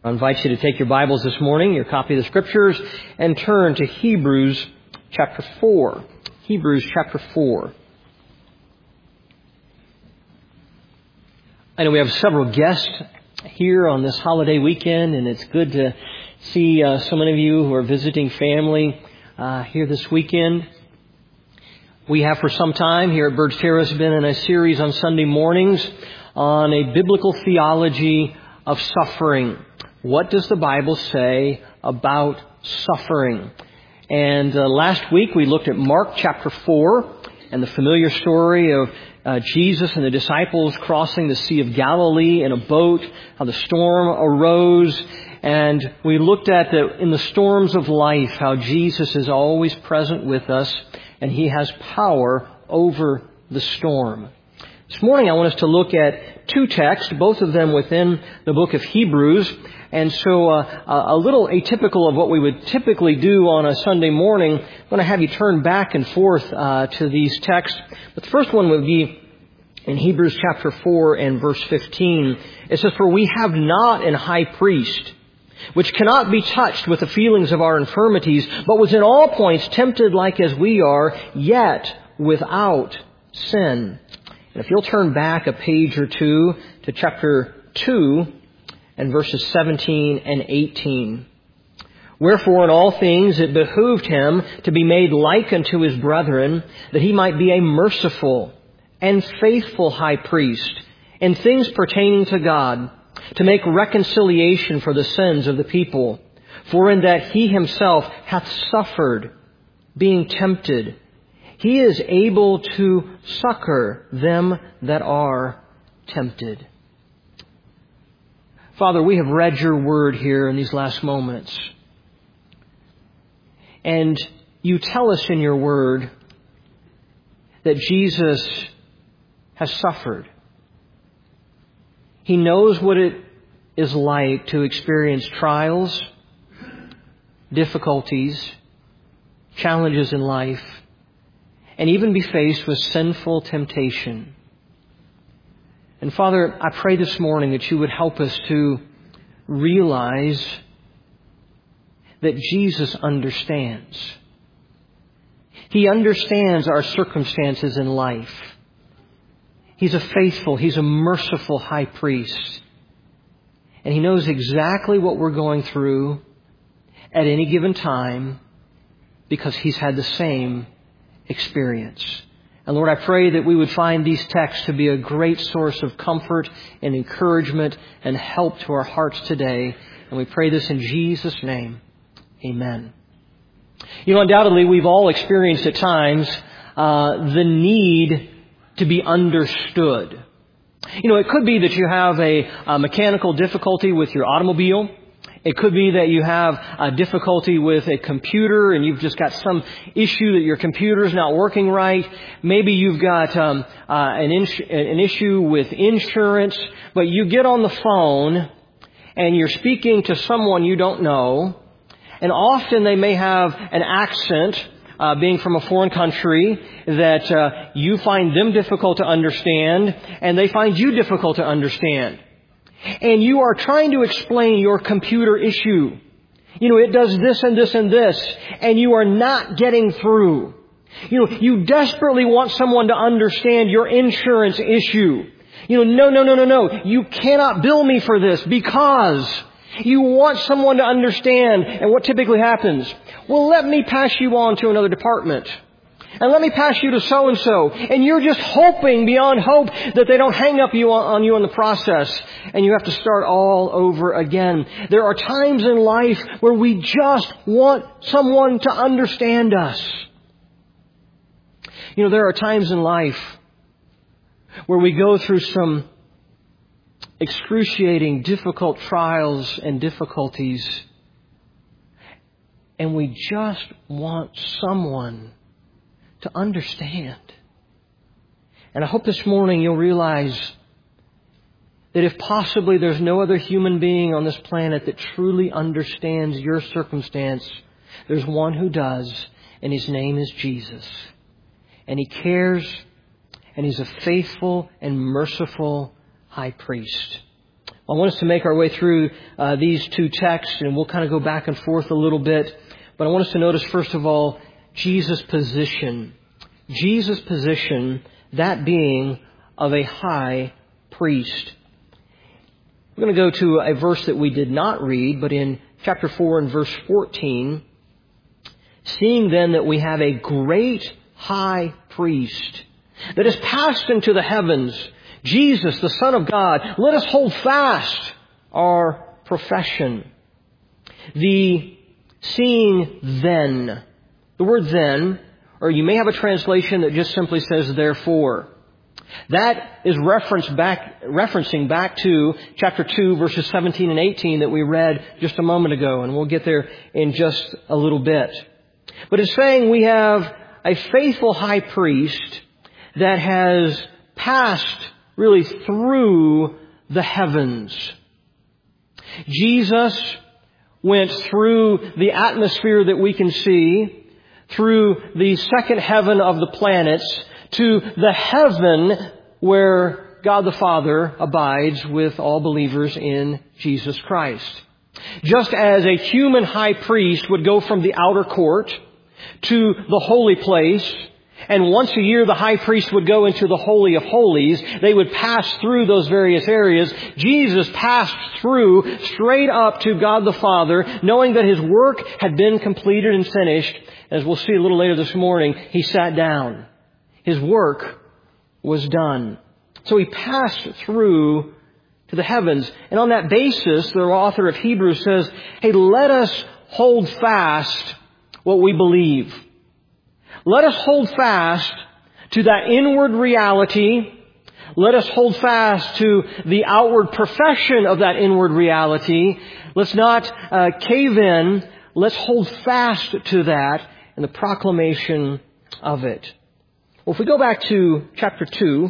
I invite you to take your Bibles this morning, your copy of the Scriptures, and turn to Hebrews chapter 4. Hebrews chapter 4. I know we have several guests here on this holiday weekend, and it's good to see so many of you who are visiting family here this weekend. We have for some time here at Bird's Terrace been in a series on Sunday mornings on a biblical theology of suffering. What does the Bible say about suffering? And last week we looked at Mark chapter 4 and the familiar story of Jesus and the disciples crossing the Sea of Galilee in a boat, how the storm arose. And we looked at in the storms of life, how Jesus is always present with us and He has power over the storm. This morning I want us to look at two texts, both of them within the book of Hebrews. And so a little atypical of what we would typically do on a Sunday morning, I'm going to have you turn back and forth to these texts. But the first one would be in Hebrews chapter 4 and verse 15. It says, "For we have not an high priest, which cannot be touched with the feelings of our infirmities, but was in all points tempted like as we are, yet without sin." And if you'll turn back a page or two to chapter 2 and verses 17 and 18. "Wherefore in all things it behooved Him to be made like unto His brethren, that He might be a merciful and faithful high priest in things pertaining to God, to make reconciliation for the sins of the people. For in that He Himself hath suffered, being tempted, He is able to succor them that are tempted." Father, we have read Your Word here in these last moments. And You tell us in Your Word that Jesus has suffered. He knows what it is like to experience trials, difficulties, challenges in life, and even be faced with sinful temptation. And Father, I pray this morning that You would help us to realize that Jesus understands. He understands our circumstances in life. He's a faithful, He's a merciful high priest. And He knows exactly what we're going through at any given time because He's had the same experience. And Lord, I pray that we would find these texts to be a great source of comfort and encouragement and help to our hearts today. And we pray this in Jesus' name. Amen. You know, undoubtedly, we've all experienced at times the need to be understood. You know, it could be that you have a mechanical difficulty with your automobile. It could be that you have a difficulty with a computer and you've just got some issue that your computer is not working right. Maybe you've got an issue with insurance, but you get on the phone and you're speaking to someone you don't know, and often they may have an accent, being from a foreign country, that you find them difficult to understand, and they find you difficult to understand. And you are trying to explain your computer issue. You know, it does this and this and this, and you are not getting through. You know, you desperately want someone to understand your insurance issue. You know, no. You cannot bill me for this because you want someone to understand. And what typically happens? Well, let me pass you on to another department. And let me pass you to so-and-so. And you're just hoping beyond hope that they don't hang up on you in the process. And you have to start all over again. There are times in life where we just want someone to understand us. You know, there are times in life where we go through some excruciating, difficult trials and difficulties. And we just want someone to understand. And I hope this morning you'll realize that if possibly there's no other human being on this planet that truly understands your circumstance, there's one who does, and His name is Jesus. And He cares, and He's a faithful and merciful high priest. I want us to make our way through these two texts, and we'll kind of go back and forth a little bit. But I want us to notice, first of all, Jesus' position. Jesus' position, that being of a high priest. We're going to go to a verse that we did not read, but in chapter 4 and verse 14, seeing then that we have a great high priest that has passed into the heavens, Jesus, the Son of God, let us hold fast our profession. The seeing then, the word then, or you may have a translation that just simply says therefore. That is referencing back to chapter 2, verses 17 and 18 that we read just a moment ago, and we'll get there in just a little bit. But it's saying we have a faithful high priest that has passed really through the heavens. Jesus went through the atmosphere that we can see, through the second heaven of the planets, to the heaven where God the Father abides with all believers in Jesus Christ. Just as a human high priest would go from the outer court to the holy place, and once a year the high priest would go into the Holy of Holies, they would pass through those various areas. Jesus passed through straight up to God the Father, knowing that His work had been completed and finished. As we'll see a little later this morning, He sat down. His work was done. So He passed through to the heavens. And on that basis, the author of Hebrews says, hey, let us hold fast what we believe. Let us hold fast to that inward reality. Let us hold fast to the outward profession of that inward reality. Let's not cave in. Let's hold fast to that and the proclamation of it. Well, if we go back to chapter 2,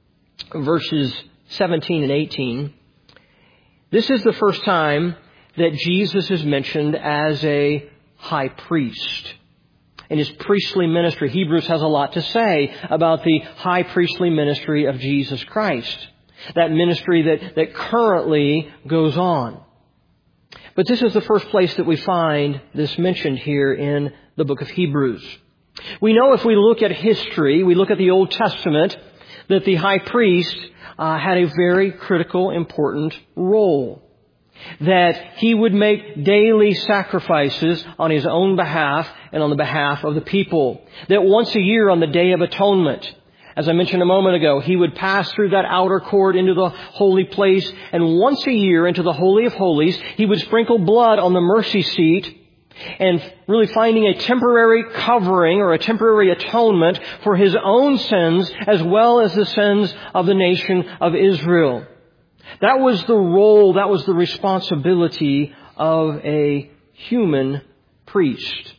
verses 17 and 18, this is the first time that Jesus is mentioned as a high priest. In His priestly ministry, Hebrews has a lot to say about the high priestly ministry of Jesus Christ. That ministry that currently goes on. But this is the first place that we find this mentioned here in the book of Hebrews. We know if we look at history, we look at the Old Testament, that the high priest had a very critical, important role. That he would make daily sacrifices on his own behalf and on the behalf of the people. That once a year on the Day of Atonement, as I mentioned a moment ago, he would pass through that outer court into the holy place, and once a year into the Holy of Holies, he would sprinkle blood on the mercy seat, and really finding a temporary covering or a temporary atonement for his own sins as well as the sins of the nation of Israel. That was the role, that was the responsibility of a human priest.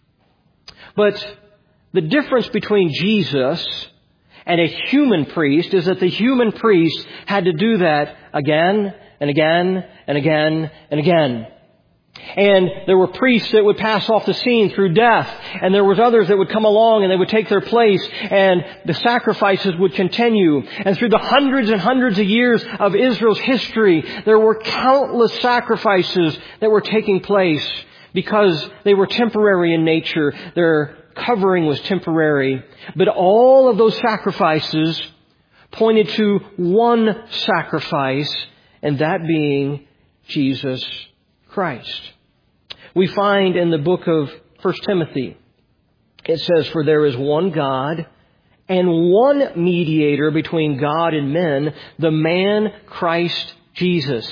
But the difference between Jesus and a human priest is that the human priest had to do that again and again and again and again. And there were priests that would pass off the scene through death. And there was others that would come along and they would take their place. And the sacrifices would continue. And through the hundreds and hundreds of years of Israel's history, there were countless sacrifices that were taking place because they were temporary in nature. Their covering was temporary. But all of those sacrifices pointed to one sacrifice, and that being Jesus Christ. We find in the book of 1 Timothy, it says, "For there is one God and one mediator between God and men, the man Christ Jesus."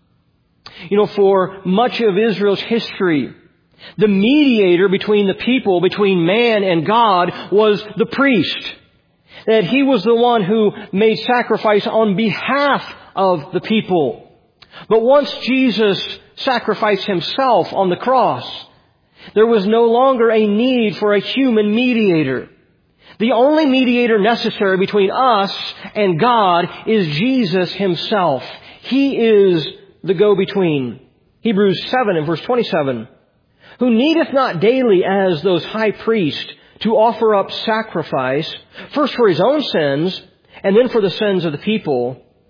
For much of Israel's history, the mediator between the people, between man and God, was the priest. That he was the one who made sacrifice on behalf of the people. But once Jesus sacrificed Himself on the cross, there was no longer a need for a human mediator. The only mediator necessary between us and God is Jesus Himself. He is the go-between. Hebrews 7 and verse 27. "Who needeth not daily as those high priests to offer up sacrifice, first for His own sins, and then for the sins of the people,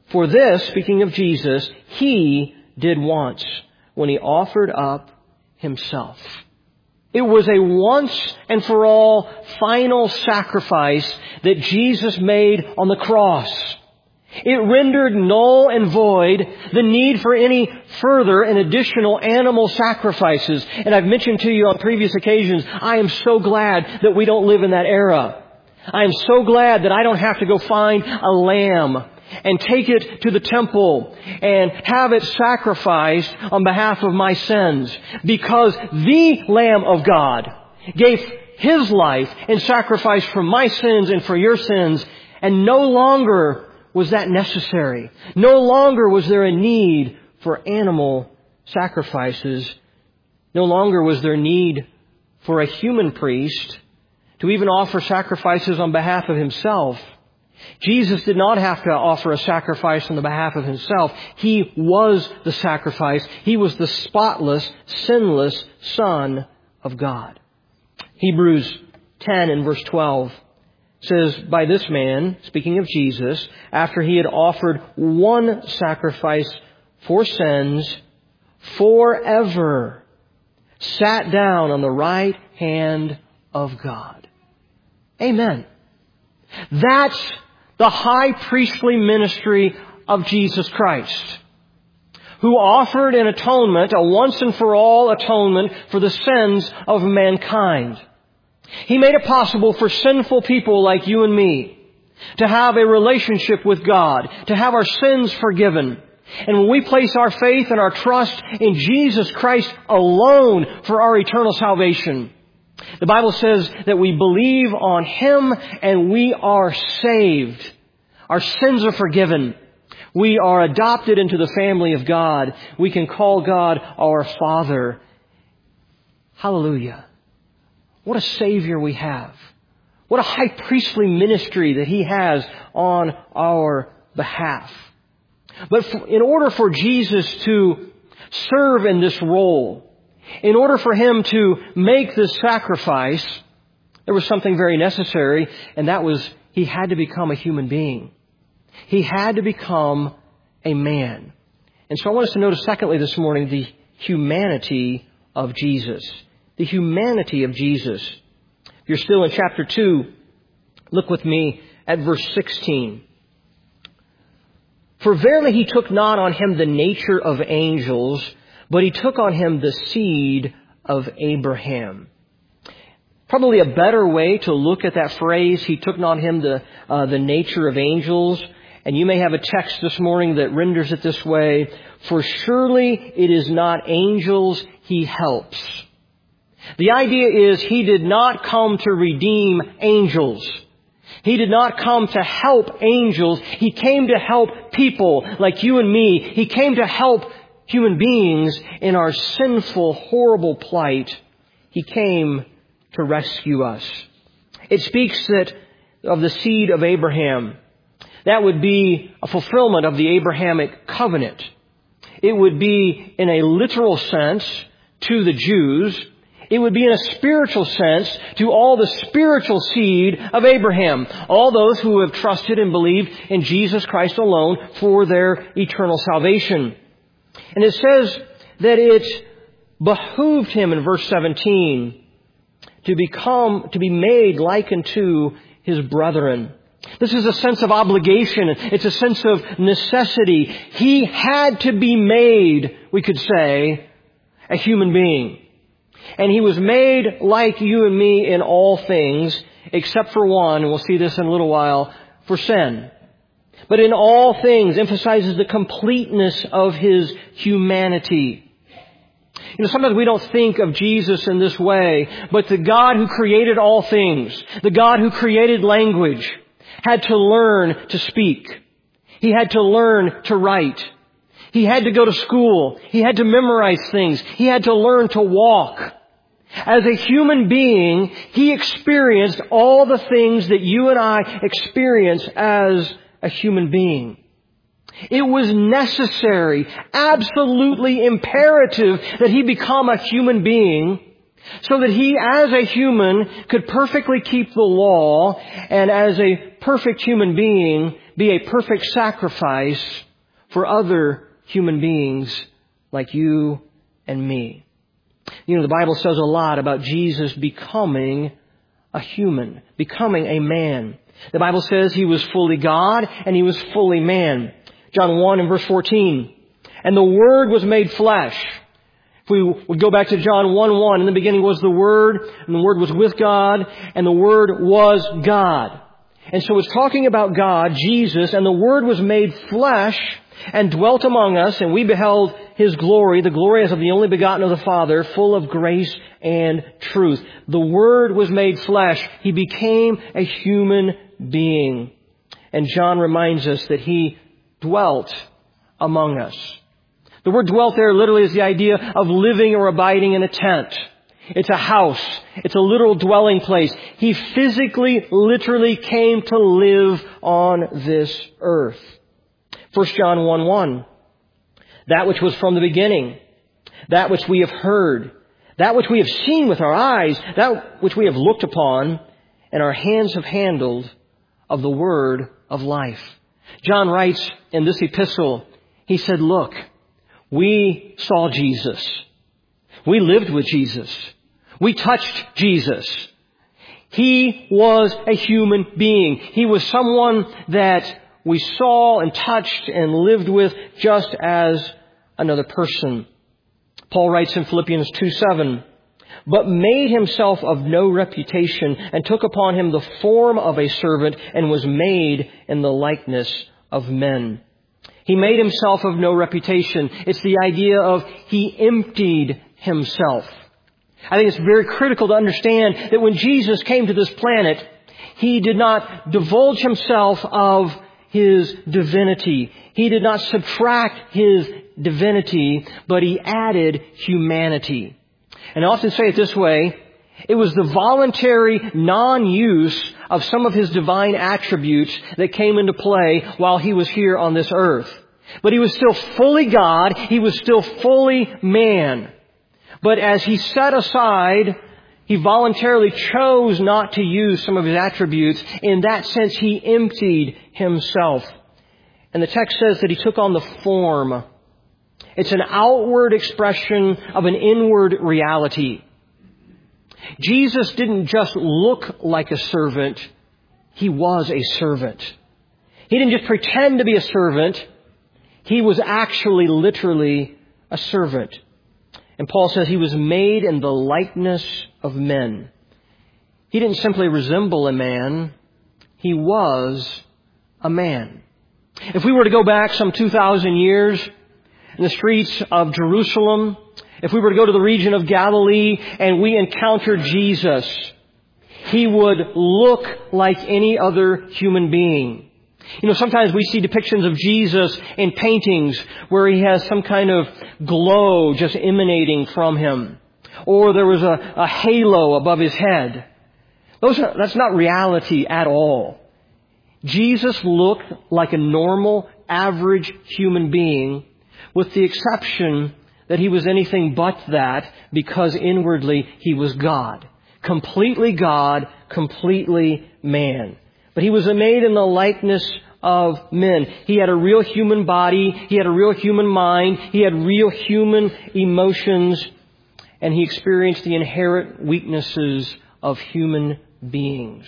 For this, speaking of Jesus, He did once when He offered up Himself. It was a once and for all final sacrifice that Jesus made on the cross. It rendered null and void the need for any further and additional animal sacrifices. And I've mentioned to you on previous occasions, I am so glad that we don't live in that era. I am so glad that I don't have to go find a lamb and take it to the temple and have it sacrificed on behalf of my sins. Because the Lamb of God gave His life in sacrifice for my sins and for your sins, and no longer was that necessary. No longer was there a need for animal sacrifices. No longer was there need for a human priest to even offer sacrifices on behalf of Himself. Jesus did not have to offer a sacrifice on the behalf of Himself. He was the sacrifice. He was the spotless, sinless Son of God. Hebrews 10 and verse 12 says, by this man, speaking of Jesus, after He had offered one sacrifice for sins forever, sat down on the right hand of God. Amen. That's the high priestly ministry of Jesus Christ, who offered an atonement, a once and for all atonement for the sins of mankind. He made it possible for sinful people like you and me to have a relationship with God, to have our sins forgiven. And when we place our faith and our trust in Jesus Christ alone for our eternal salvation, the Bible says that we believe on Him and we are saved. Our sins are forgiven. We are adopted into the family of God. We can call God our Father. Hallelujah. What a Savior we have. What a high priestly ministry that He has on our behalf. But in order for Jesus to serve in this role, in order for Him to make this sacrifice, there was something very necessary, and that was He had to become a human being. He had to become a man. And so I want us to notice, secondly, this morning, the humanity of Jesus. The humanity of Jesus. If you're still in chapter 2, look with me at verse 16. For verily He took not on Him the nature of angels, but He took on Him the seed of Abraham. Probably a better way to look at that phrase, He took on Him the nature of angels. And you may have a text this morning that renders it this way. For surely it is not angels He helps. The idea is He did not come to redeem angels. He did not come to help angels. He came to help people like you and me. He came to help human beings in our sinful, horrible plight. He came to rescue us. It speaks of the seed of Abraham. That would be a fulfillment of the Abrahamic covenant. It would be in a literal sense to the Jews. It would be in a spiritual sense to all the spiritual seed of Abraham. All those who have trusted and believed in Jesus Christ alone for their eternal salvation. And it says that it behooved Him in verse 17 to be made like unto His brethren. This is a sense of obligation. It's a sense of necessity. He had to be made, we could say, a human being. And He was made like you and me in all things, except for one, and we'll see this in a little while, for sin. But in all things emphasizes the completeness of His humanity. You know, sometimes we don't think of Jesus in this way, but the God who created all things, the God who created language, had to learn to speak. He had to learn to write. He had to go to school. He had to memorize things. He had to learn to walk. As a human being, He experienced all the things that you and I experience as a human being. It was necessary, absolutely imperative that He become a human being so that He, as a human, could perfectly keep the law and as a perfect human being, be a perfect sacrifice for other human beings like you and me. You know, the Bible says a lot about Jesus becoming a human, becoming a man. The Bible says He was fully God and He was fully man. John 1 and verse 14. And the Word was made flesh. If we would go back to John 1:1, in the beginning was the Word, and the Word was with God, and the Word was God. And so it's talking about God, Jesus, and the Word was made flesh and dwelt among us, and we beheld His glory, the glory as of the only begotten of the Father, full of grace and truth. The Word was made flesh. He became a human being. And John reminds us that He dwelt among us. The word dwelt there literally is the idea of living or abiding in a tent. It's a house. It's a literal dwelling place. He physically, literally came to live on this earth. 1 John 1:1. That which was from the beginning, that which we have heard, that which we have seen with our eyes, that which we have looked upon, and our hands have handled of the word of life. John writes in this epistle, he said, look, we saw Jesus. We lived with Jesus. We touched Jesus. He was a human being. He was someone that we saw and touched and lived with just as another person. Paul writes in Philippians 2:7, but made himself of no reputation and took upon him the form of a servant and was made in the likeness of men. He made himself of no reputation. It's the idea of He emptied Himself. I think it's very critical to understand that when Jesus came to this planet, He did not divulge Himself of His divinity. He did not subtract His divinity, but He added humanity. And I often say it this way, it was the voluntary non-use of some of His divine attributes that came into play while He was here on this earth. But He was still fully God. He was still fully man. But as He set aside, He voluntarily chose not to use some of His attributes. In that sense, He emptied Himself. And the text says that He took on the form. It's an outward expression of an inward reality. Jesus didn't just look like a servant. He was a servant. He didn't just pretend to be a servant. He was actually literally a servant. And Paul says He was made in the likeness of men. He didn't simply resemble a man. He was a man. If we were to go back some 2,000 years in the streets of Jerusalem, if we were to go to the region of Galilee and we encountered Jesus, He would look like any other human being. You know, sometimes we see depictions of Jesus in paintings where He has some kind of glow just emanating from Him. Or there was a halo above His head. That's not reality at all. Jesus looked like a normal, average human being, with the exception that He was anything but that, because inwardly He was God. Completely God, completely man. But He was made in the likeness of men. He had a real human body. He had a real human mind. He had real human emotions. And He experienced the inherent weaknesses of human beings.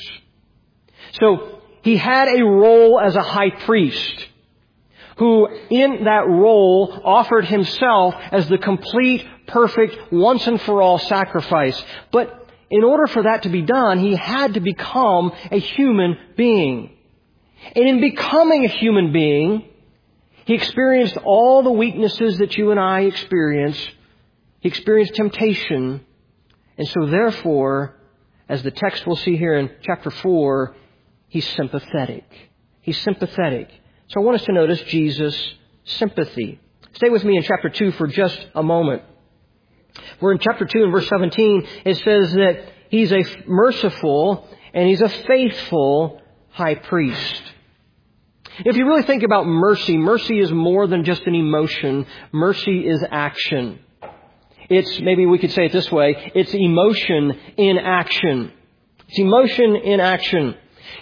So He had a role as a high priest, who in that role offered Himself as the complete, perfect, once and for all sacrifice. But in order for that to be done, He had to become a human being. And in becoming a human being, He experienced all the weaknesses that you and I experience. He experienced temptation. And so therefore, as the text will see here in chapter 4, He's sympathetic. He's sympathetic. So I want us to notice Jesus' sympathy. Stay with me in chapter 2 for just a moment. We're in chapter 2 and verse 17. It says that He's a merciful and He's a faithful high priest. If you really think about mercy, mercy is more than just an emotion. Mercy is action. maybe we could say it this way, it's emotion in action. It's emotion in action.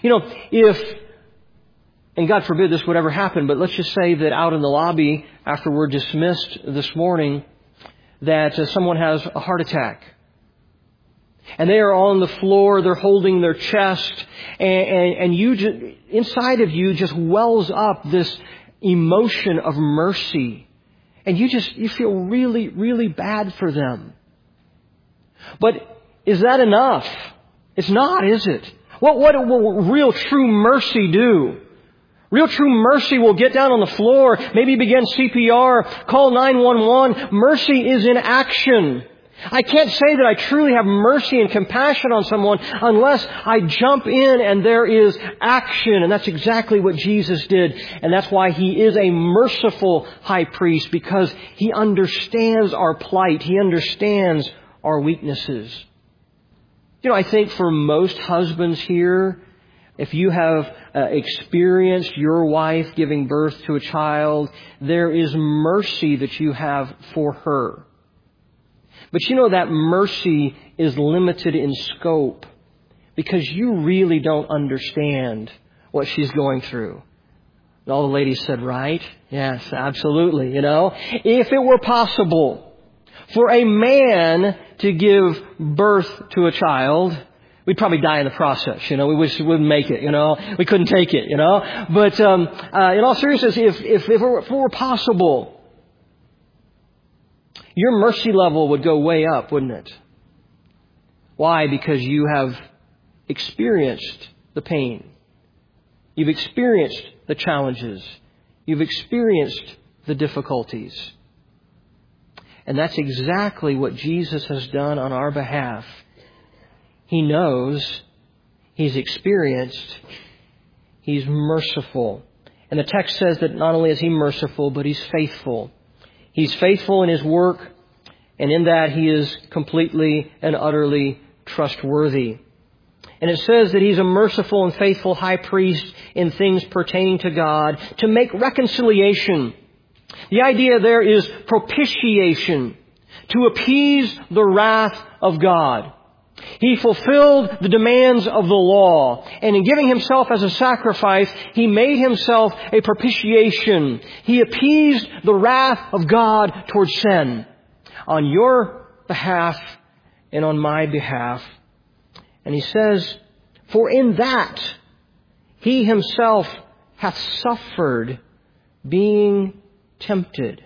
And God forbid this would ever happen, but let's just say that out in the lobby, after we're dismissed this morning, that someone has a heart attack. And they are on the floor, they're holding their chest, and inside of you just wells up this emotion of mercy. And you feel really, really bad for them. But is that enough? It's not, is it? What will real true mercy do? Real true mercy will get down on the floor, maybe begin CPR, call 911. Mercy is in action. I can't say that I truly have mercy and compassion on someone unless I jump in and there is action. And that's exactly what Jesus did. And that's why He is a merciful high priest, because He understands our plight. He understands our weaknesses. I think for most husbands here, if you have experienced your wife giving birth to a child, there is mercy that you have for her. But that mercy is limited in scope because you really don't understand what she's going through. And all the ladies said, right? Yes, absolutely. If it were possible for a man to give birth to a child, we'd probably die in the process, We wouldn't make it, We couldn't take it, But in all seriousness, if it were possible, your mercy level would go way up, wouldn't it? Why? Because you have experienced the pain. You've experienced the challenges. You've experienced the difficulties. And that's exactly what Jesus has done on our behalf. He knows, He's experienced, He's merciful. And the text says that not only is He merciful, but He's faithful. He's faithful in His work, and in that He is completely and utterly trustworthy. And it says that He's a merciful and faithful high priest in things pertaining to God to make reconciliation. The idea there is propitiation, to appease the wrath of God. He fulfilled the demands of the law, and in giving Himself as a sacrifice, He made Himself a propitiation. He appeased the wrath of God towards sin on your behalf and on my behalf. And He says, for in that He Himself hath suffered, being tempted.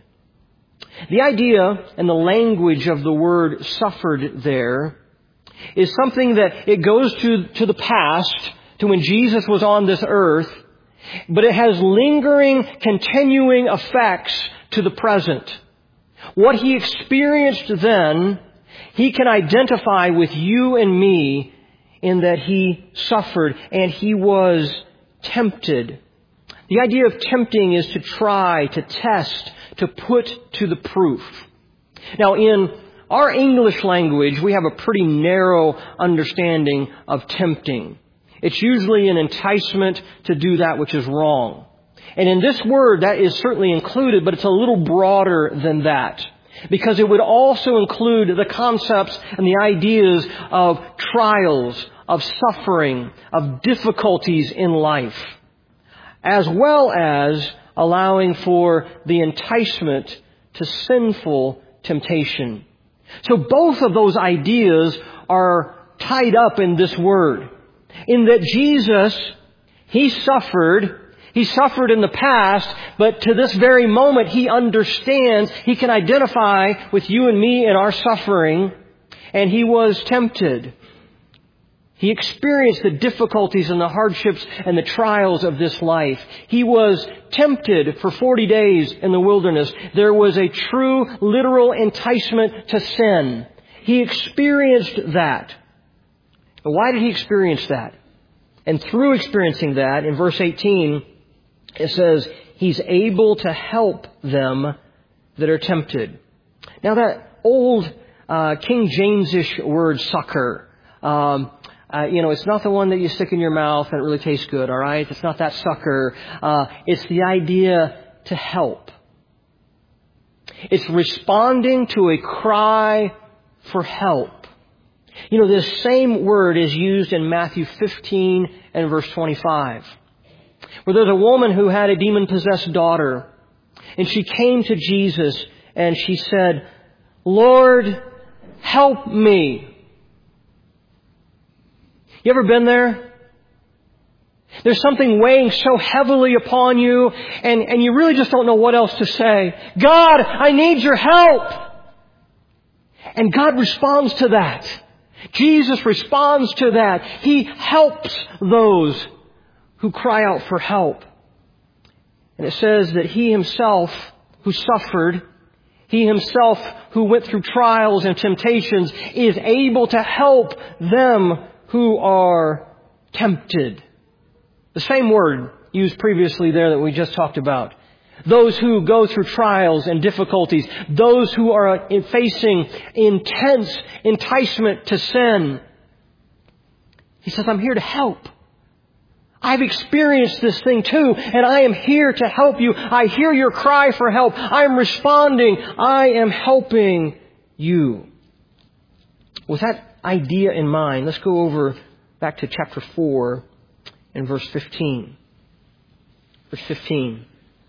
The idea and the language of the word suffered there is something that it goes to the past, to when Jesus was on this earth, but it has lingering, continuing effects to the present. What He experienced then, He can identify with you and me in that He suffered and He was tempted. The idea of tempting is to try, to test, to put to the proof. Now, in our English language, we have a pretty narrow understanding of tempting. It's usually an enticement to do that which is wrong. And in this word, that is certainly included, but it's a little broader than that. Because it would also include the concepts and the ideas of trials, of suffering, of difficulties in life, as well as allowing for the enticement to sinful temptation. So both of those ideas are tied up in this word. In that Jesus, He suffered in the past, but to this very moment He understands, He can identify with you and me in our suffering, and He was tempted. He experienced the difficulties and the hardships and the trials of this life. He was tempted for 40 days in the wilderness. There was a true, literal enticement to sin. He experienced that. But why did He experience that? And through experiencing that, in verse 18, it says, He's able to help them that are tempted. Now that old King James-ish word, succor, it's not the one that you stick in your mouth and it really tastes good, all right? It's not that sucker. It's the idea to help. It's responding to a cry for help. You know, this same word is used in Matthew 15 and verse 25, where there's a woman who had a demon-possessed daughter, and she came to Jesus and she said, "Lord, help me." You ever been there? There's something weighing so heavily upon you, and you really just don't know what else to say. God, I need your help. And God responds to that. Jesus responds to that. He helps those who cry out for help. And it says that He Himself who suffered, He Himself who went through trials and temptations, is able to help them who are tempted. The same word used previously there that we just talked about. Those who go through trials and difficulties. Those who are facing intense enticement to sin. He says, I'm here to help. I've experienced this thing too, and I am here to help you. I hear your cry for help. I am responding. I am helping you. With that idea in mind, let's go over back to chapter 4 and verse 15. Verse 15.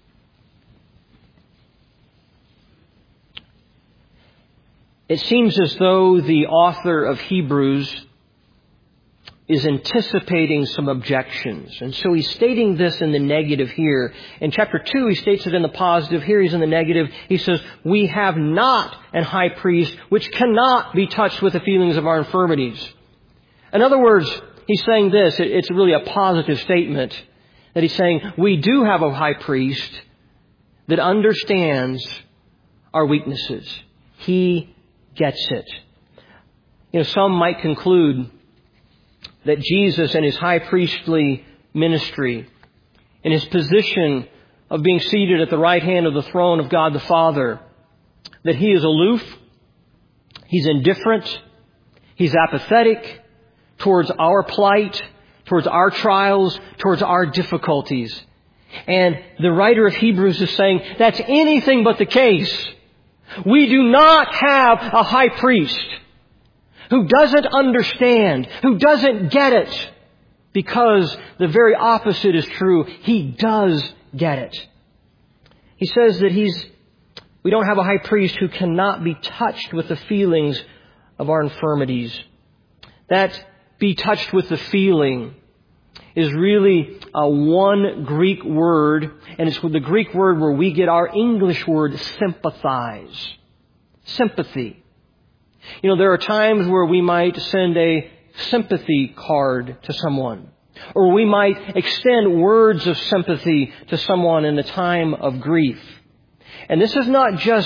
It seems as though the author of Hebrews is anticipating some objections. And so he's stating this in the negative here. In chapter 2, he states it in the positive. Here he's in the negative. He says, we have not an high priest which cannot be touched with the feelings of our infirmities. In other words, he's saying this. It's really a positive statement. That he's saying, we do have a high priest that understands our weaknesses. He gets it. You know, some might conclude that Jesus and His high priestly ministry, in His position of being seated at the right hand of the throne of God the Father, that He is aloof, He's indifferent, He's apathetic towards our plight, towards our trials, towards our difficulties. And the writer of Hebrews is saying that's anything but the case. We do not have a high priest who doesn't understand, who doesn't get it, because the very opposite is true. He does get it. He says that we don't have a high priest who cannot be touched with the feelings of our infirmities. That be touched with the feeling is really one Greek word, and it's the Greek word where we get our English word sympathize. Sympathy. You know, there are times where we might send a sympathy card to someone, or we might extend words of sympathy to someone in a time of grief. And this is not just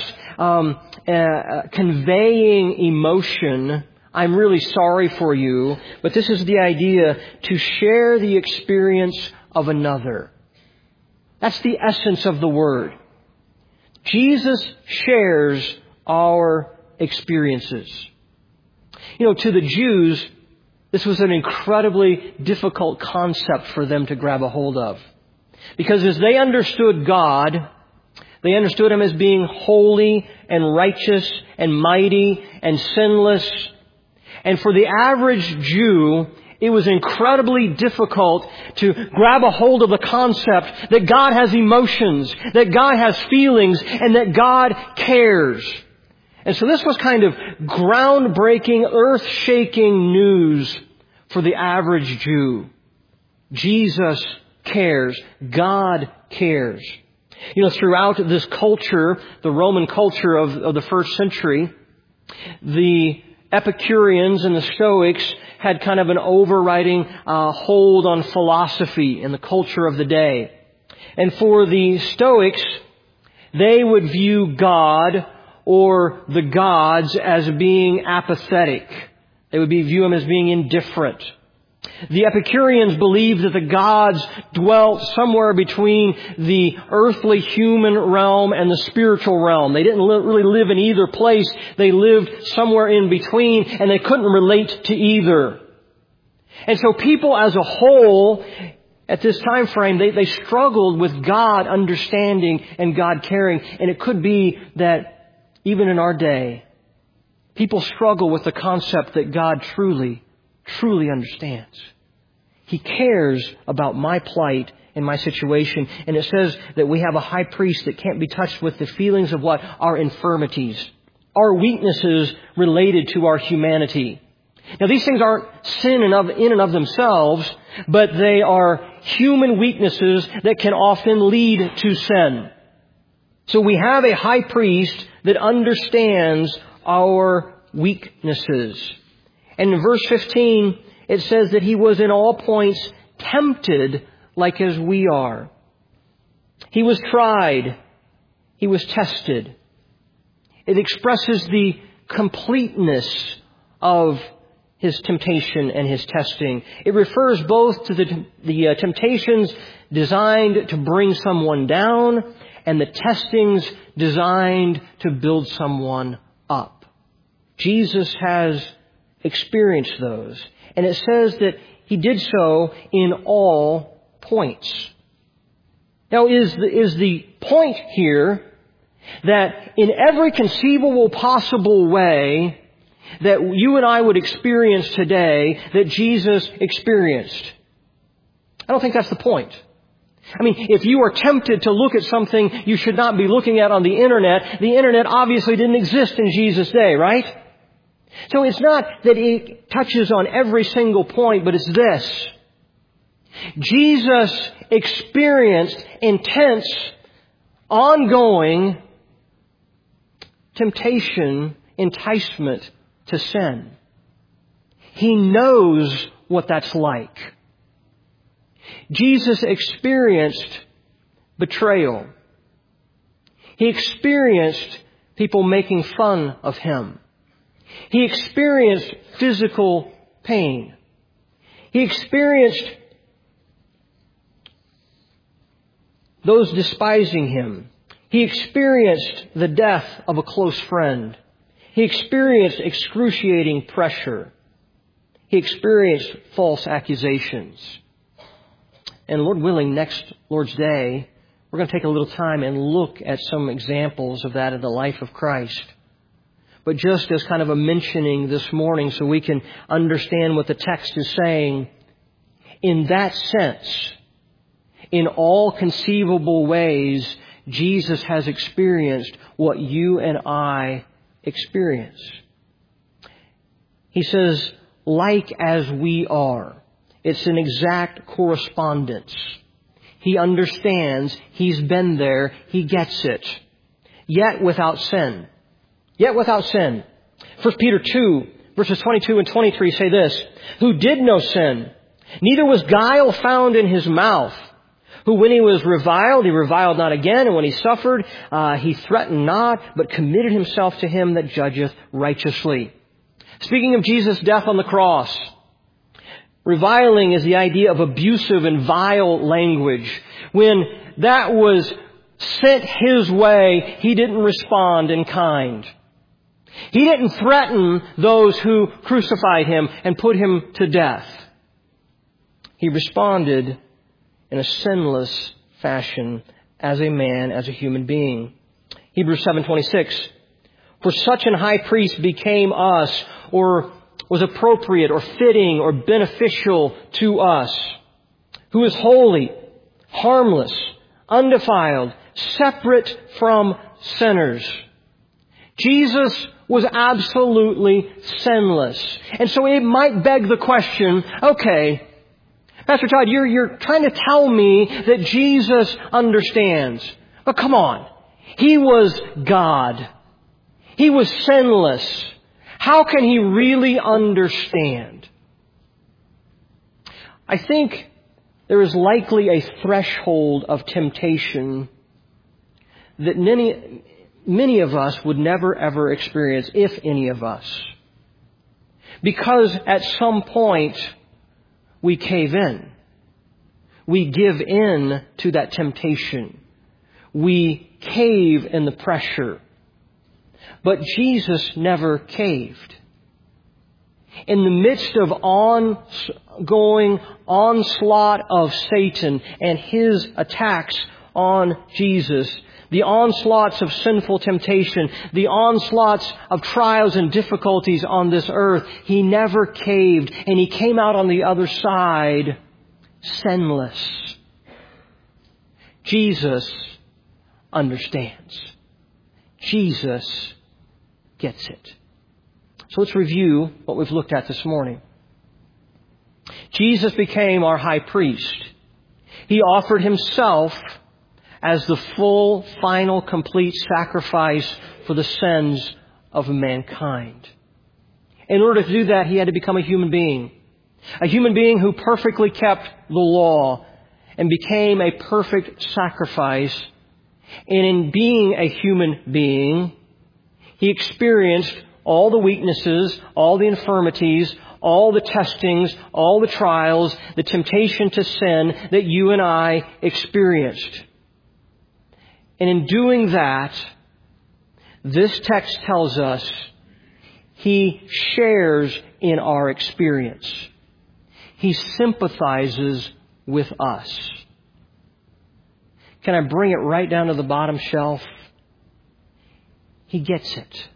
conveying emotion, I'm really sorry for you, but this is the idea to share the experience of another. That's the essence of the word. Jesus shares our experiences. You know, to the Jews, this was an incredibly difficult concept for them to grab a hold of. Because as they understood God, they understood Him as being holy and righteous and mighty and sinless. And for the average Jew, it was incredibly difficult to grab a hold of the concept that God has emotions, that God has feelings, and that God cares. And so this was kind of groundbreaking, earth-shaking news for the average Jew. Jesus cares. God cares. You know, throughout this culture, the Roman culture of the first century, the Epicureans and the Stoics had kind of an overriding hold on philosophy in the culture of the day. And for the Stoics, they would view God or the gods as being apathetic. They would view Him as being indifferent. The Epicureans believed that the gods dwelt somewhere between the earthly human realm and the spiritual realm. They didn't really live in either place. They lived somewhere in between, and they couldn't relate to either. And so people as a whole, at this time frame, they struggled with God understanding and God caring. And it could be that even in our day, people struggle with the concept that God truly, truly understands. He cares about my plight and my situation. And it says that we have a high priest that can't be touched with the feelings of what? Our infirmities. Our weaknesses related to our humanity. Now these things aren't sin in and of themselves, but they are human weaknesses that can often lead to sin. So we have a high priest that understands our weaknesses. And in verse 15, it says that He was in all points tempted like as we are. He was tried. He was tested. It expresses the completeness of His temptation and His testing. It refers both to the temptations designed to bring someone down and the testings designed to build someone up. Jesus has experienced those. And it says that He did so in all points. Now, is the point here that in every conceivable possible way that you and I would experience today, that Jesus experienced? I don't think that's the point. I mean, if you are tempted to look at something you should not be looking at on the Internet obviously didn't exist in Jesus' day, right? So it's not that it touches on every single point, but it's this. Jesus experienced intense, ongoing temptation, enticement to sin. He knows what that's like. Jesus experienced betrayal. He experienced people making fun of Him. He experienced physical pain. He experienced those despising Him. He experienced the death of a close friend. He experienced excruciating pressure. He experienced false accusations. And Lord willing, next Lord's Day, we're going to take a little time and look at some examples of that in the life of Christ. But just as kind of a mentioning this morning so we can understand what the text is saying, in that sense, in all conceivable ways, Jesus has experienced what you and I experience. He says, like as we are. It's an exact correspondence. He understands. He's been there. He gets it. Yet without sin. Yet without sin. 1 Peter 2, verses 22 and 23 say this. Who did no sin, neither was guile found in His mouth. Who when He was reviled, He reviled not again. And when He suffered, He threatened not, but committed Himself to Him that judgeth righteously. Speaking of Jesus' death on the cross, reviling is the idea of abusive and vile language. When that was sent His way, He didn't respond in kind. He didn't threaten those who crucified Him and put Him to death. He responded in a sinless fashion as a man, as a human being. Hebrews 7:26. For such an high priest became us, or was appropriate or fitting or beneficial to us, who is holy, harmless, undefiled, separate from sinners. Jesus was absolutely sinless. And so it might beg the question, okay, Pastor Todd, you're trying to tell me that Jesus understands. But come on. He was God. He was sinless. How can He really understand? I think there is likely a threshold of temptation that many of us would never ever experience, if any of us. Because at some point we cave in. We give in to that temptation. We cave in the pressure. But Jesus never caved. In the midst of ongoing onslaught of Satan and his attacks on Jesus. The onslaughts of sinful temptation, the onslaughts of trials and difficulties on this earth, He never caved, and He came out on the other side sinless. Jesus understands. Jesus gets it. So let's review what we've looked at this morning. Jesus became our high priest. He offered Himself as the full, final, complete sacrifice for the sins of mankind. In order to do that, He had to become a human being who perfectly kept the law and became a perfect sacrifice. And in being a human being, He experienced all the weaknesses, all the infirmities, all the testings, all the trials, the temptation to sin that you and I experienced. And in doing that, this text tells us He shares in our experience. He sympathizes with us. Can I bring it right down to the bottom shelf? He gets it.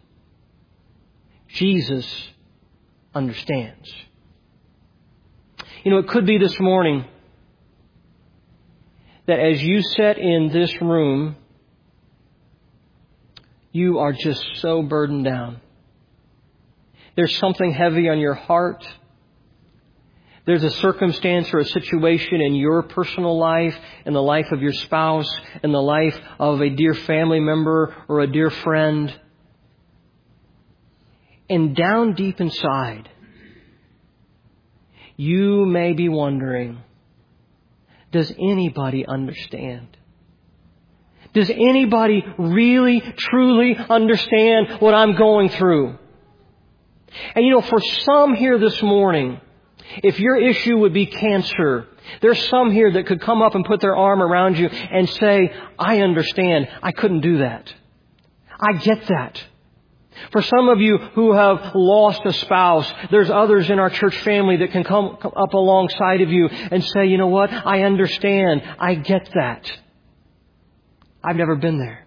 Jesus understands. It could be this morning that as you sit in this room, you are just so burdened down. There's something heavy on your heart. There's a circumstance or a situation in your personal life, in the life of your spouse, in the life of a dear family member or a dear friend. And down deep inside, you may be wondering, does anybody understand? Does anybody really, truly understand what I'm going through? And for some here this morning, if your issue would be cancer, there's some here that could come up and put their arm around you and say, I understand. I couldn't do that. I get that. For some of you who have lost a spouse, there's others in our church family that can come up alongside of you and say, you know what? I understand. I get that. I've never been there.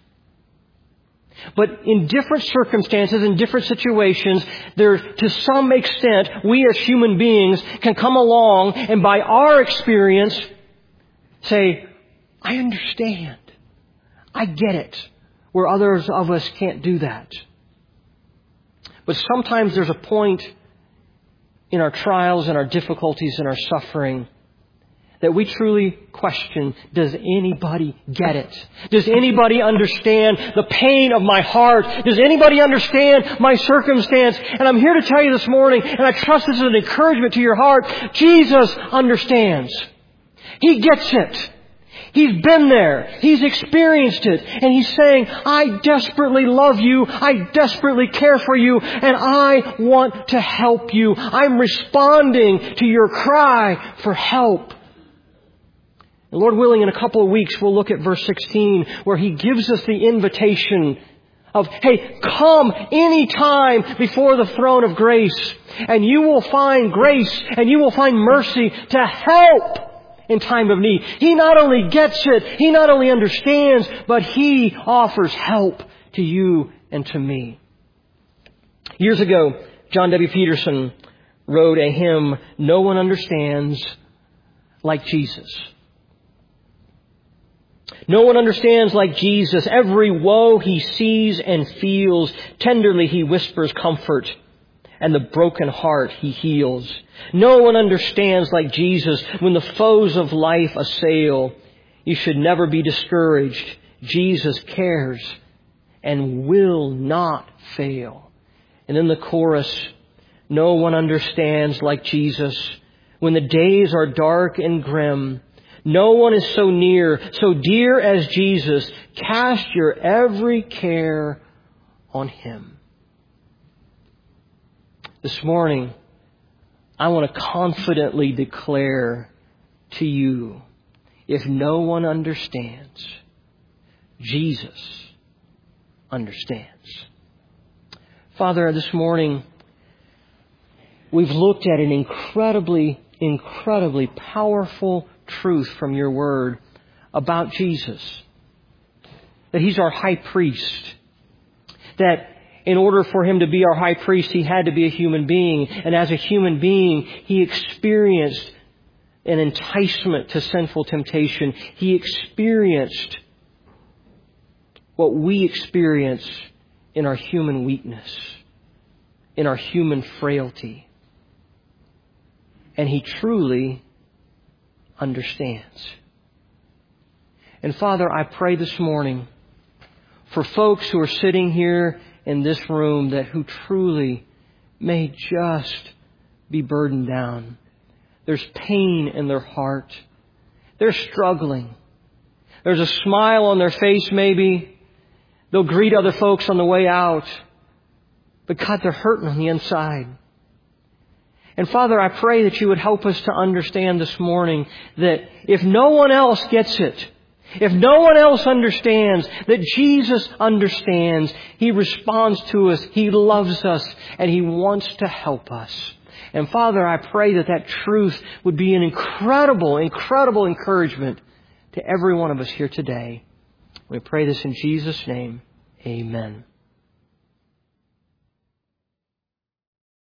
But in different circumstances, in different situations, to some extent, we as human beings can come along and by our experience say, I understand. I get it. Where others of us can't do that. But sometimes there's a point in our trials and our difficulties and our suffering that we truly question, does anybody get it? Does anybody understand the pain of my heart? Does anybody understand my circumstance? And I'm here to tell you this morning, and I trust this is an encouragement to your heart, Jesus understands. He gets it. He's been there. He's experienced it. And He's saying, I desperately love you. I desperately care for you. And I want to help you. I'm responding to your cry for help. And Lord willing, in a couple of weeks, we'll look at verse 16, where He gives us the invitation of, hey, come anytime before the throne of grace. And you will find grace and you will find mercy to help in time of need. He not only gets it, He not only understands, but He offers help to you and to me. Years ago, John W. Peterson wrote a hymn, No One Understands Like Jesus. No one understands like Jesus. Every woe He sees and feels. Tenderly He whispers comfort, and the broken heart He heals. No one understands like Jesus when the foes of life assail. You should never be discouraged. Jesus cares and will not fail. And in the chorus, no one understands like Jesus when the days are dark and grim. No one is so near, so dear as Jesus. Cast your every care on Him. This morning, I want to confidently declare to you, if no one understands, Jesus understands. Father, this morning, we've looked at an incredibly powerful truth from your word about Jesus. That He's our high priest. That in order for Him to be our high priest, He had to be a human being. And as a human being, He experienced an enticement to sinful temptation. He experienced what we experience in our human weakness, in our human frailty. And He truly understands. And Father, I pray this morning for folks who are sitting here in this room who truly may just be burdened down. There's pain in their heart. They're struggling. There's a smile on their face maybe. They'll greet other folks on the way out. But God, they're hurting on the inside. And Father, I pray that You would help us to understand this morning that if no one else gets it, if no one else understands, that Jesus understands. He responds to us. He loves us. And He wants to help us. And Father, I pray that truth would be an incredible, incredible encouragement to every one of us here today. We pray this in Jesus' name. Amen.